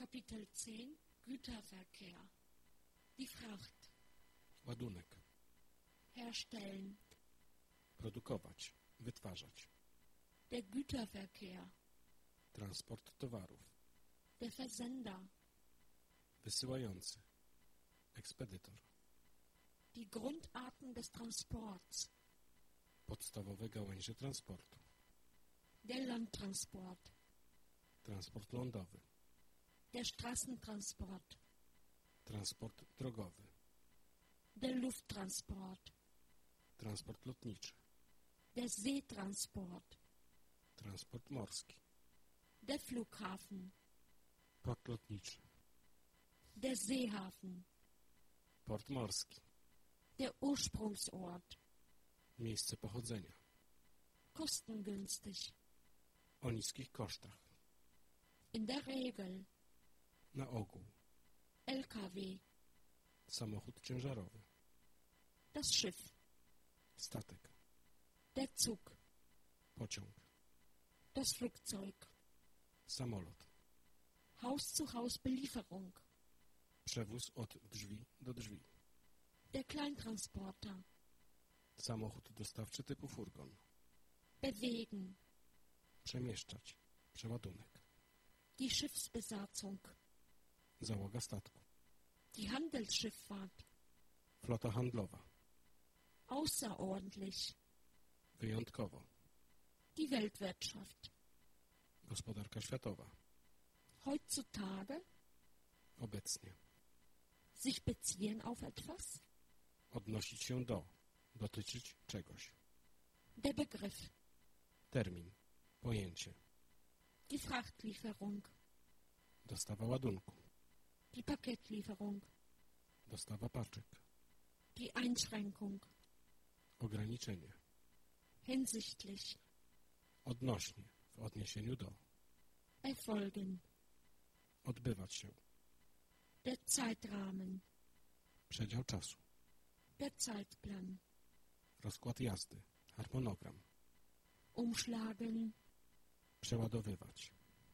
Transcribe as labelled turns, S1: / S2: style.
S1: Kapitel 10 Güterverkehr. Die Fracht.
S2: Ładunek.
S1: Herstellen.
S2: Produkować. Wytwarzać.
S1: Der Güterverkehr.
S2: Transport towarów.
S1: Der Versender.
S2: Wysyłający. Ekspedytor.
S1: Die Grundarten des Transports.
S2: Podstawowe gałęzie transportu.
S1: Der Landtransport.
S2: Transport lądowy.
S1: Der Straßentransport.
S2: Transport drogowy.
S1: Der Lufttransport.
S2: Transport lotniczy.
S1: Der Seetransport.
S2: Transport morski.
S1: Der Flughafen.
S2: Port lotniczy.
S1: Der Seehafen.
S2: Port morski.
S1: Der Ursprungsort.
S2: Miejsce pochodzenia.
S1: Kostengünstig.
S2: O niskich kosztach.
S1: In der Regel.
S2: Na ogół.
S1: LKW.
S2: Samochód ciężarowy.
S1: Das Schiff.
S2: Statek.
S1: Der Zug.
S2: Pociąg.
S1: Das Flugzeug.
S2: Samolot.
S1: Haus-zu-Haus-Belieferung.
S2: Przewóz od drzwi do drzwi.
S1: Der Kleintransporter.
S2: Samochód dostawczy typu furgon.
S1: Bewegen.
S2: Przemieszczać. Przeładunek.
S1: Die Schiffsbesatzung.
S2: Załoga statku.
S1: Die Handelsschifffahrt.
S2: Flota handlowa.
S1: Außerordentlich.
S2: Wyjątkowo.
S1: Die Weltwirtschaft.
S2: Gospodarka światowa.
S1: Heutzutage.
S2: Obecnie.
S1: Sich beziehen auf etwas.
S2: Odnosić się do. Dotyczyć czegoś.
S1: Der Begriff.
S2: Termin. Pojęcie.
S1: Die Frachtlieferung.
S2: Dostawa ładunku.
S1: Die Paketlieferung.
S2: Dostawa paczek.
S1: Die Einschränkung.
S2: Ograniczenie.
S1: Hinsichtlich.
S2: Odnośnie. W odniesieniu do.
S1: Erfolgen.
S2: Odbywać się.
S1: Der Zeitrahmen.
S2: Przedział czasu.
S1: Der Zeitplan.
S2: Rozkład jazdy. Harmonogram.
S1: Umschlagen.
S2: Przeładowywać.